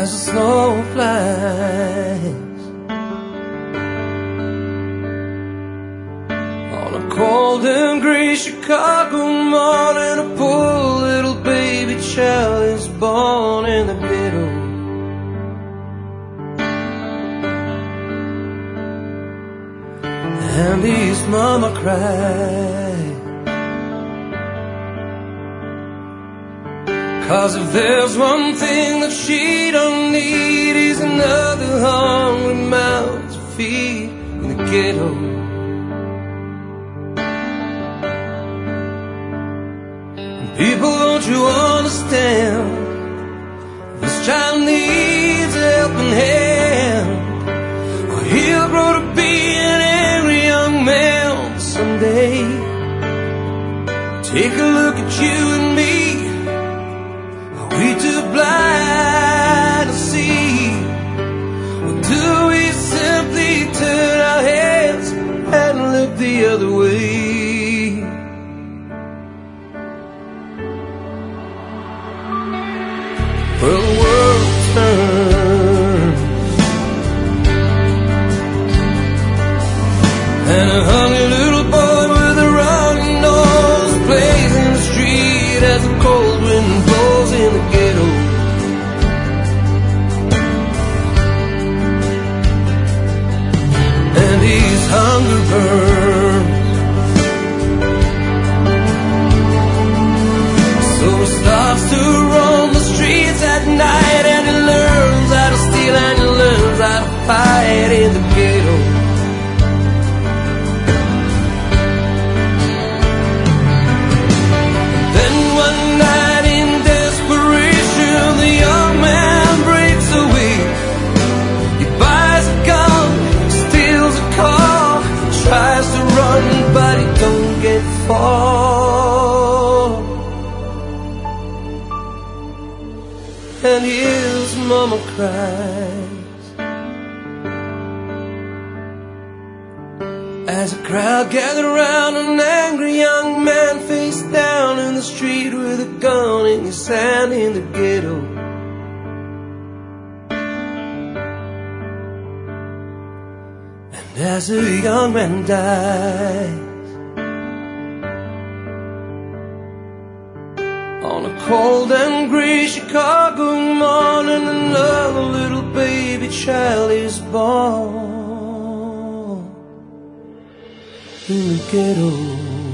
as the snow flies. On a cold and gray Chicago morning, a poor little baby child is born in the ghetto. And his mama cried, 'cause if there's one thing that she don't need, is another hungry mouth to feed in the ghetto. And people, don't you understand? This child needs a helping hand, or he'll grow to be an angry young man someday. Take a look at you and me. We too blind to see, or do we simply turn our heads and look the other way? Well, the world turns, and a hungry little boy with a runny nose plays in the street as the cold wind blows in the ghetto. And his hunger burns, so he starts to roam the streets at night, and he learns how to steal and he learns how to fight in the ghetto. Then one night in desperation, the young man breaks away. He buys a gun, steals a car, tries to run but he don't get far. And his mama cries as a crowd gathered around an angry young man face down in the street with a gun in his hand in the ghetto. And as the young man dies on a cold and gray Chicago morning, another little baby child is born in the ghetto.